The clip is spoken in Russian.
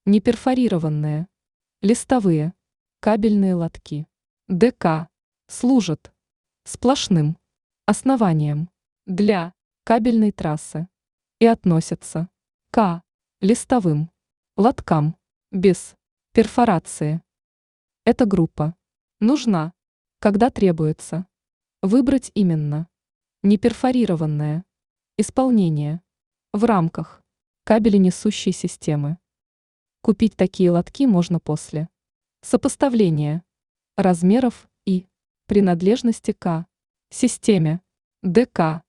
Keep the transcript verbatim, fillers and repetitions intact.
Неперфорированные, листовые, кабельные лотки. ДК служат сплошным основанием для кабельной трассы и относятся к листовым лоткам без перфорации. Эта группа нужна, когда требуется выбрать именно неперфорированное исполнение в рамках кабеленесущей системы. Купить такие лотки можно после сопоставления размеров и принадлежности к системе ДК.